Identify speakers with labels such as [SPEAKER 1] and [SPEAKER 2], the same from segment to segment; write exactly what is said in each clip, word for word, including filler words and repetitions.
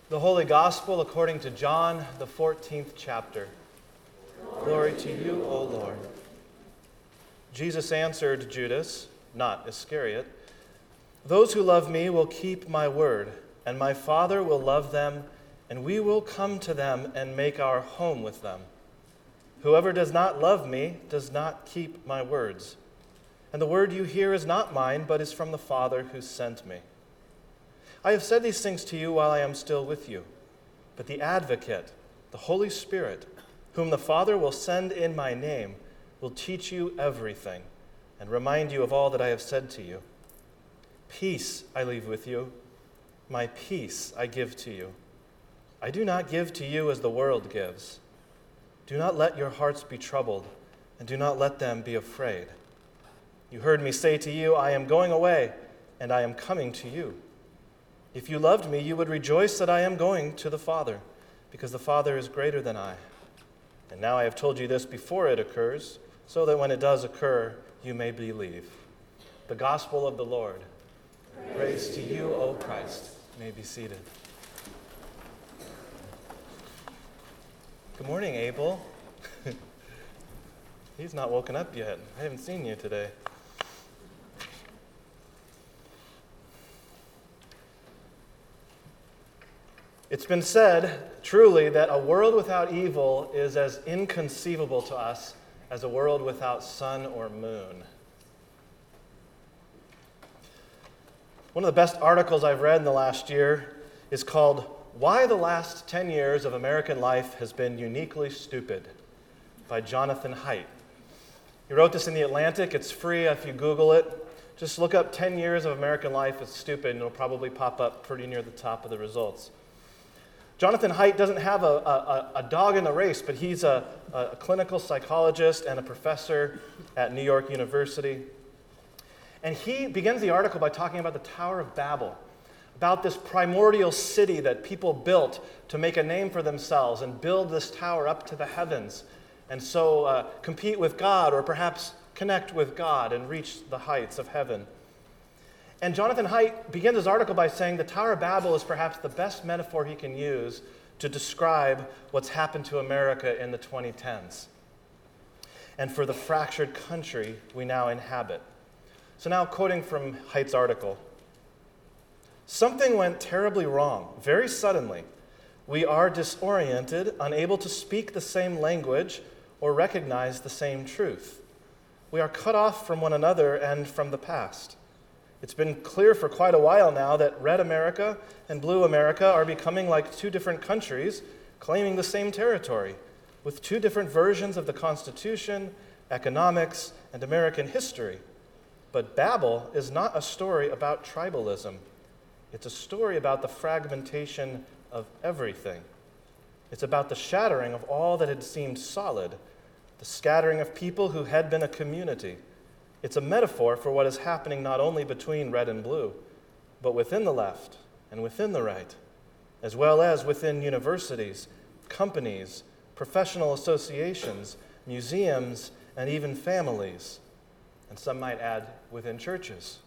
[SPEAKER 1] The Holy Gospel according to John, the fourteenth chapter. Glory to you, O Lord. Jesus answered Judas, not Iscariot, "Those who love me will keep my word, and my Father will love them, and we will come to them and make our home with them. Whoever does not love me does not keep my words. And the word you hear is not mine, but is from the Father who sent me. I have said these things to you while I am still with you. But the Advocate, the Holy Spirit, whom the Father will send in my name, will teach you everything and remind you of all that I have said to you. Peace I leave with you. My peace I give to you. I do not give to you as the world gives. Do not let your hearts be troubled, and do not let them be afraid. You heard me say to you, I am going away, and I am coming to you. If you loved me, you would rejoice that I am going to the Father, because the Father is greater than I. And now I have told you this before it occurs, so that when it does occur, you may believe." The Gospel of the Lord. Praise, Praise to you, O Christ. You may be seated. Good morning, Abel. He's not woken up yet. I haven't seen you today. It's been said, truly, that a world without evil is as inconceivable to us as a world without sun or moon. One of the best articles I've read in the last year is called "Why the Last Ten Years of American Life Has Been Uniquely Stupid" by Jonathan Haidt. He wrote this in The Atlantic. It's free if you Google it. Just look up ten years of American life is stupid, and it'll probably pop up pretty near the top of the results. Jonathan Haidt doesn't have a, a, a dog in the race, but he's a, a clinical psychologist and a professor at New York University. And he begins the article by talking about the Tower of Babel, about this primordial city that people built to make a name for themselves and build this tower up to the heavens, and so uh, compete with God, or perhaps connect with God and reach the heights of heaven. And Jonathan Haidt begins his article by saying the Tower of Babel is perhaps the best metaphor he can use to describe what's happened to America in the twenty tens and for the fractured country we now inhabit. So now, quoting from Haidt's article, "Something went terribly wrong, very suddenly. We are disoriented, unable to speak the same language or recognize the same truth. We are cut off from one another and from the past. It's been clear for quite a while now that Red America and Blue America are becoming like two different countries claiming the same territory, with two different versions of the Constitution, economics, and American history. But Babel is not a story about tribalism. It's a story about the fragmentation of everything. It's about the shattering of all that had seemed solid, the scattering of people who had been a community. It's a metaphor for what is happening not only between red and blue, but within the left and within the right, as well as within universities, companies, professional associations, museums, and even families. And some might add, within churches.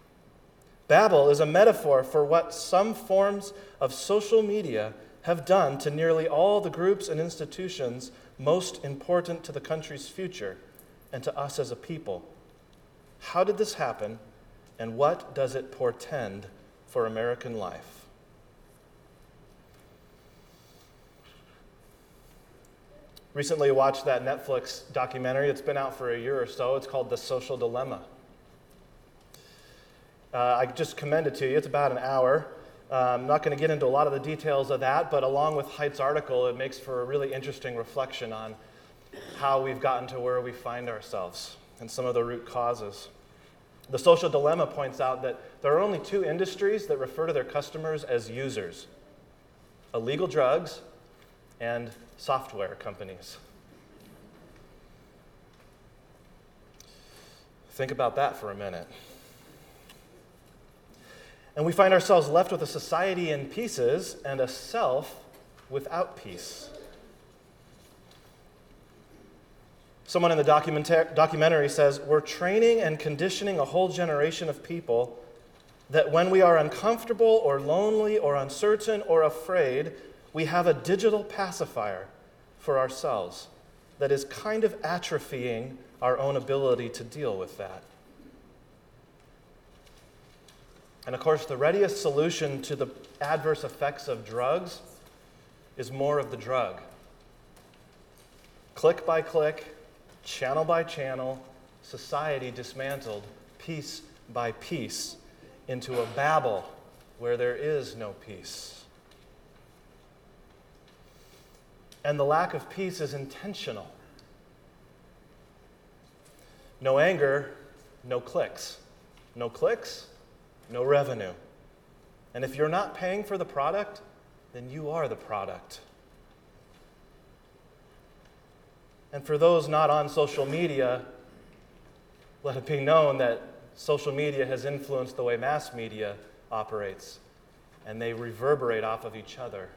[SPEAKER 1] Babel is a metaphor for what some forms of social media have done to nearly all the groups and institutions most important to the country's future and to us as a people. How did this happen, and what does it portend for American life?" Recently watched that Netflix documentary. It's been out for a year or so. It's called The Social Dilemma. Uh, I just commend it to you. It's about an hour. Uh, I'm not going to get into a lot of the details of that, but along with Haidt's article, it makes for a really interesting reflection on how we've gotten to where we find ourselves and some of the root causes. The Social Dilemma points out that there are only two industries that refer to their customers as users: illegal drugs and software companies. Think about that for a minute. And we find ourselves left with a society in pieces and a self without peace. Someone in the documenta- documentary says, "We're training and conditioning a whole generation of people that when we are uncomfortable or lonely or uncertain or afraid, we have a digital pacifier for ourselves that is kind of atrophying our own ability to deal with that. And of course, the readiest solution to the adverse effects of drugs is more of the drug. Click by click, channel by channel, society dismantled piece by piece into a Babel where there is no peace. And the lack of peace is intentional. No anger, no clicks. No clicks, no revenue. And if you're not paying for the product, then you are the product. And for those not on social media, let it be known that social media has influenced the way mass media operates, and they reverberate off of each other.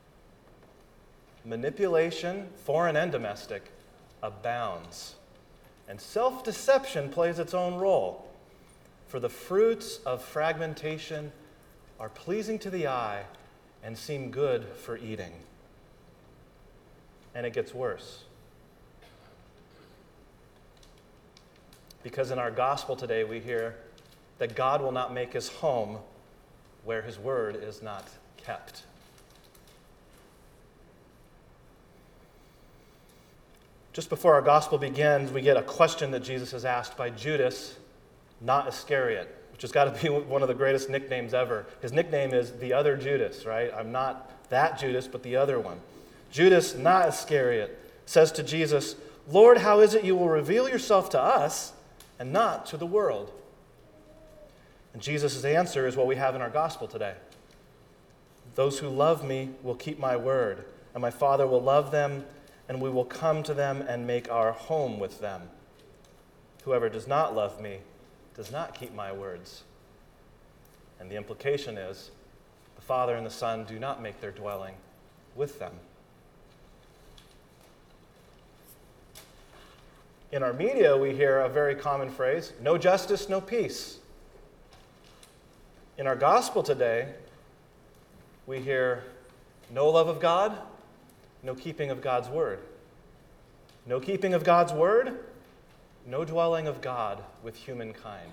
[SPEAKER 1] Manipulation, foreign and domestic, abounds. And self-deception plays its own role. For the fruits of fragmentation are pleasing to the eye and seem good for eating. And it gets worse. Because in our gospel today we hear that God will not make his home where his word is not kept. Just before our gospel begins, we get a question that Jesus is asked by Judas, not Iscariot, which has got to be one of the greatest nicknames ever. His nickname is the other Judas, right? I'm not that Judas, but the other one. Judas, not Iscariot, says to Jesus, "Lord, how is it you will reveal yourself to us and not to the world?" And Jesus' answer is what we have in our gospel today. "Those who love me will keep my word, and my Father will love them, and we will come to them and make our home with them. Whoever does not love me does not keep my words." And the implication is the Father and the Son do not make their dwelling with them. In our media, we hear a very common phrase, no justice, no peace. In our gospel today, we hear no love of God, no keeping of God's word. No keeping of God's word, no dwelling of God with humankind.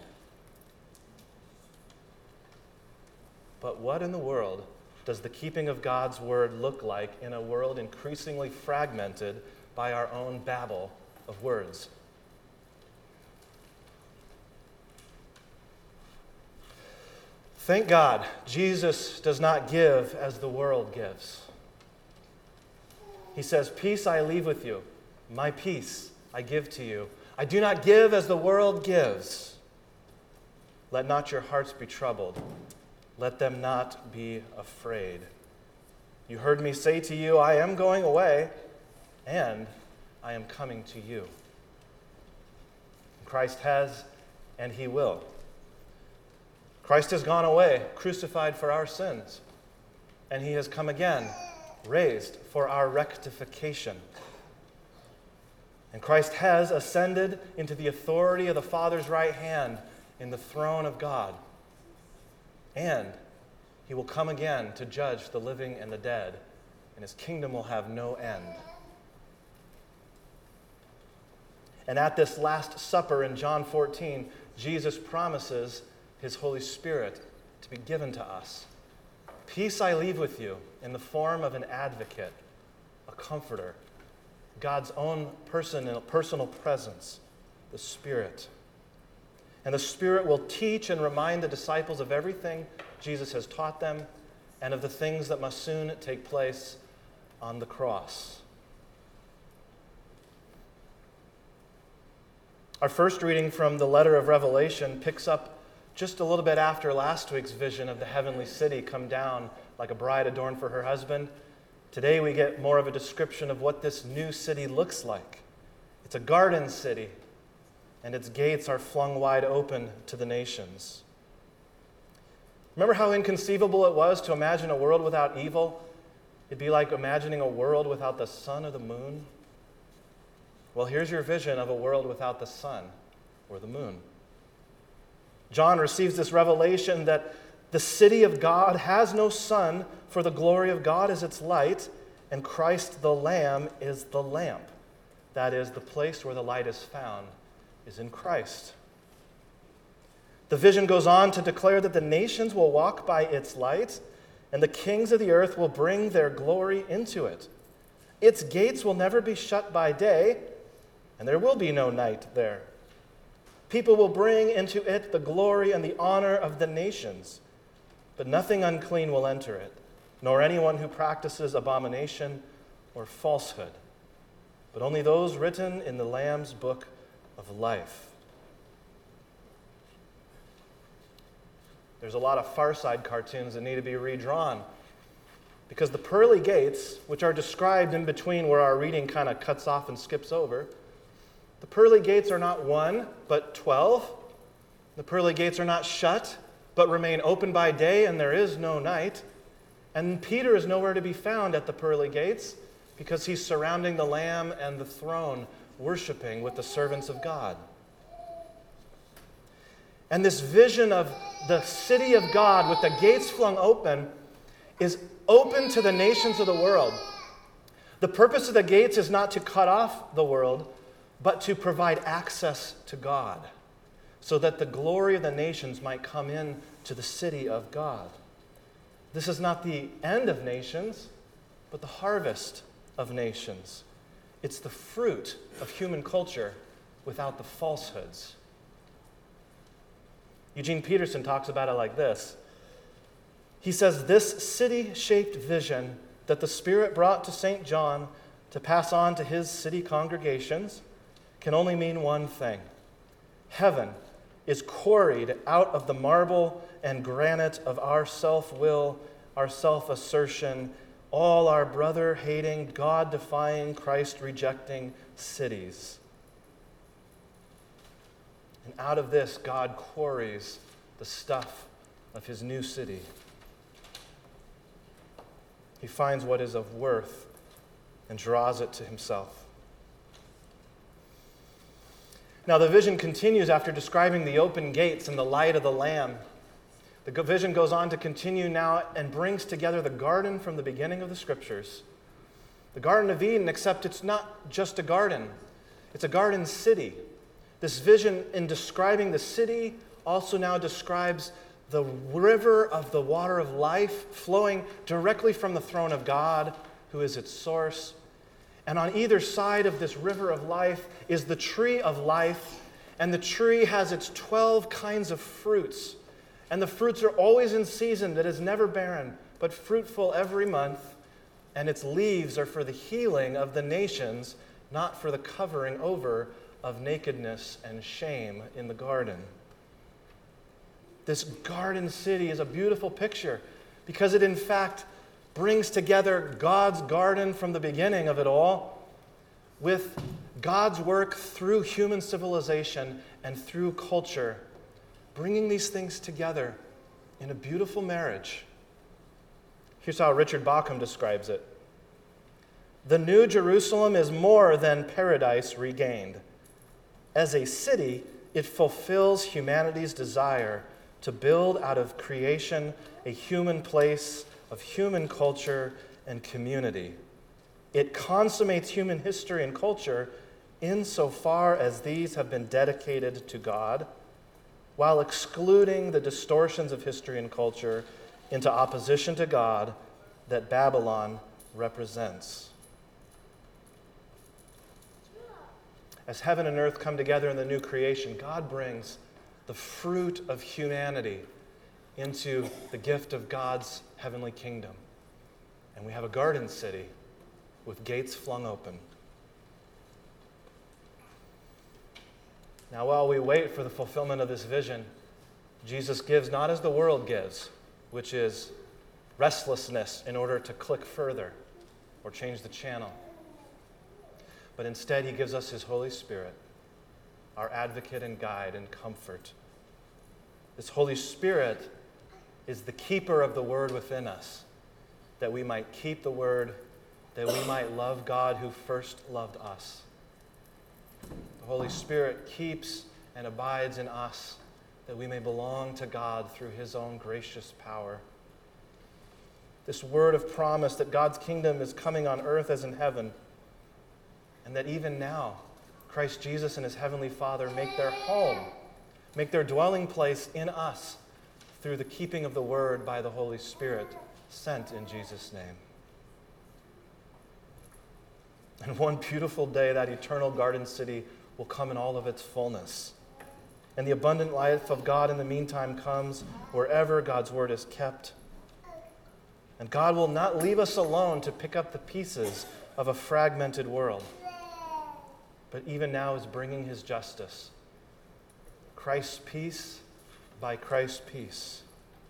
[SPEAKER 1] But what in the world does the keeping of God's word look like in a world increasingly fragmented by our own babble of words? Thank God, Jesus does not give as the world gives. He says, "Peace I leave with you, my peace I give to you. I do not give as the world gives. Let not your hearts be troubled. Let them not be afraid. You heard me say to you, I am going away, and I am coming to you." Christ has, and he will. Christ has gone away, crucified for our sins, and he has come again, raised for our rectification. And Christ has ascended into the authority of the Father's right hand in the throne of God. And he will come again to judge the living and the dead, and his kingdom will have no end. And at this Last Supper in John fourteen, Jesus promises his Holy Spirit to be given to us. "Peace I leave with you," in the form of an advocate, a comforter, God's own person, personal presence, the Spirit. And the Spirit will teach and remind the disciples of everything Jesus has taught them and of the things that must soon take place on the cross. Our first reading from the letter of Revelation picks up just a little bit after last week's vision of the heavenly city come down like a bride adorned for her husband. Today we get more of a description of what this new city looks like. It's a garden city, and its gates are flung wide open to the nations. Remember how inconceivable it was to imagine a world without evil? It'd be like imagining a world without the sun or the moon. Well, here's your vision of a world without the sun or the moon. John receives this revelation that the city of God has no sun, for the glory of God is its light, and Christ the Lamb is the lamp. That is, the place where the light is found is in Christ. The vision goes on to declare that the nations will walk by its light, and the kings of the earth will bring their glory into it. Its gates will never be shut by day, and there will be no night there. People will bring into it the glory and the honor of the nations, but nothing unclean will enter it, nor anyone who practices abomination or falsehood, but only those written in the Lamb's book of life. There's a lot of Far Side cartoons that need to be redrawn, because the pearly gates, which are described in between where our reading kind of cuts off and skips over, the pearly gates are not one, but twelve. The pearly gates are not shut, but remain open by day, and there is no night. And Peter is nowhere to be found at the pearly gates, because he's surrounding the Lamb and the throne, worshiping with the servants of God. And this vision of the city of God with the gates flung open is open to the nations of the world. The purpose of the gates is not to cut off the world, but to provide access to God, so that the glory of the nations might come in to the city of God. This is not the end of nations, but the harvest of nations. It's the fruit of human culture without the falsehoods. Eugene Peterson talks about it like this. He says, this city-shaped vision that the Spirit brought to Saint John to pass on to his city congregations can only mean one thing. Heaven is quarried out of the marble and granite of our self-will, our self-assertion, all our brother-hating, God-defying, Christ-rejecting cities. And out of this, God quarries the stuff of his new city. He finds what is of worth and draws it to himself. Now, the vision continues after describing the open gates and the light of the Lamb. The vision goes on to continue now and brings together the garden from the beginning of the Scriptures. The Garden of Eden, except it's not just a garden. It's a garden city. This vision, in describing the city, also now describes the river of the water of life flowing directly from the throne of God, who is its source. And on either side of this river of life is the tree of life, and the tree has its twelve kinds of fruits. And the fruits are always in season, that is never barren, but fruitful every month. And its leaves are for the healing of the nations, not for the covering over of nakedness and shame in the garden. This garden city is a beautiful picture because it in fact brings together God's garden from the beginning of it all with God's work through human civilization and through culture, bringing these things together in a beautiful marriage. Here's how Richard Bauckham describes it. The New Jerusalem is more than paradise regained. As a city, it fulfills humanity's desire to build out of creation a human place of human culture and community. It consummates human history and culture insofar as these have been dedicated to God, while excluding the distortions of history and culture into opposition to God that Babylon represents. As heaven and earth come together in the new creation, God brings the fruit of humanity into the gift of God's heavenly kingdom. And we have a garden city with gates flung open. Now, while we wait for the fulfillment of this vision, Jesus gives not as the world gives, which is restlessness in order to click further or change the channel. But instead, he gives us his Holy Spirit, our advocate and guide and comfort. This Holy Spirit is the keeper of the word within us, that we might keep the word, that we might love God who first loved us. The Holy Spirit keeps and abides in us that we may belong to God through his own gracious power. This word of promise that God's kingdom is coming on earth as in heaven, and that even now, Christ Jesus and his heavenly Father make their home, make their dwelling place in us through the keeping of the word by the Holy Spirit sent in Jesus' name. And one beautiful day, that eternal garden city will come in all of its fullness. And the abundant life of God in the meantime comes wherever God's word is kept. And God will not leave us alone to pick up the pieces of a fragmented world, but even now is bringing his justice. Christ's peace by Christ's peace.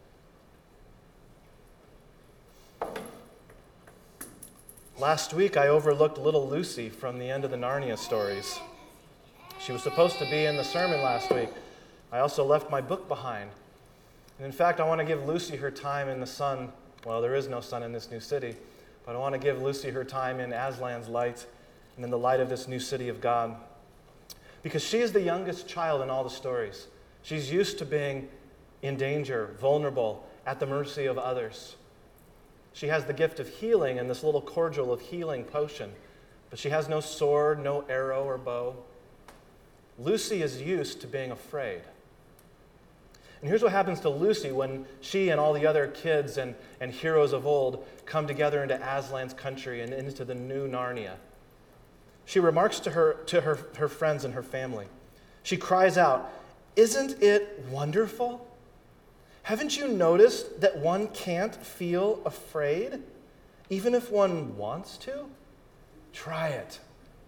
[SPEAKER 1] Last week, I overlooked little Lucy from the end of the Narnia stories. She was supposed to be in the sermon last week. I also left my book behind. And in fact, I want to give Lucy her time in the sun. Well, there is no sun in this new city, but I want to give Lucy her time in Aslan's light and in the light of this new city of God. Because she is the youngest child in all the stories. She's used to being in danger, vulnerable, at the mercy of others. She has the gift of healing and this little cordial of healing potion, but she has no sword, no arrow or bow. Lucy is used to being afraid. And here's what happens to Lucy when she and all the other kids and, and heroes of old come together into Aslan's country and into the new Narnia. She remarks to her, to her, her friends and her family. She cries out, "Isn't it wonderful? Haven't you noticed that one can't feel afraid, even if one wants to? Try it."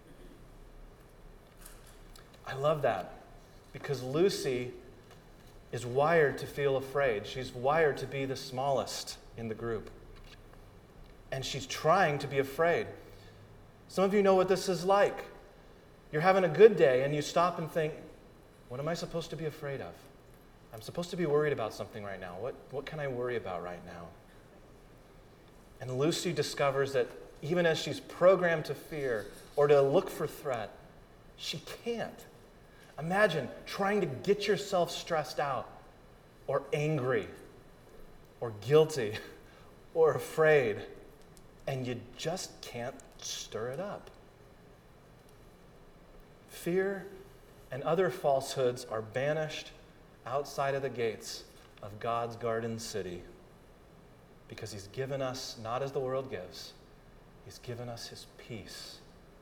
[SPEAKER 1] I love that because Lucy is wired to feel afraid. She's wired to be the smallest in the group. And she's trying to be afraid. Some of you know what this is like. You're having a good day and you stop and think, what am I supposed to be afraid of? I'm supposed to be worried about something right now. What, what can I worry about right now? And Lucy discovers that even as she's programmed to fear or to look for threat, she can't. Imagine trying to get yourself stressed out or angry or guilty or afraid, and you just can't stir it up. Fear and other falsehoods are banished outside of the gates of God's garden city because he's given us, not as the world gives, he's given us his peace.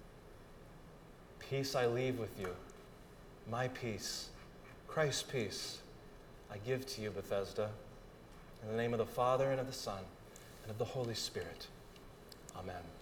[SPEAKER 1] Peace I leave with you. My peace, Christ's peace, I give to you, Bethesda, in the name of the Father and of the Son and of the Holy Spirit. Amen.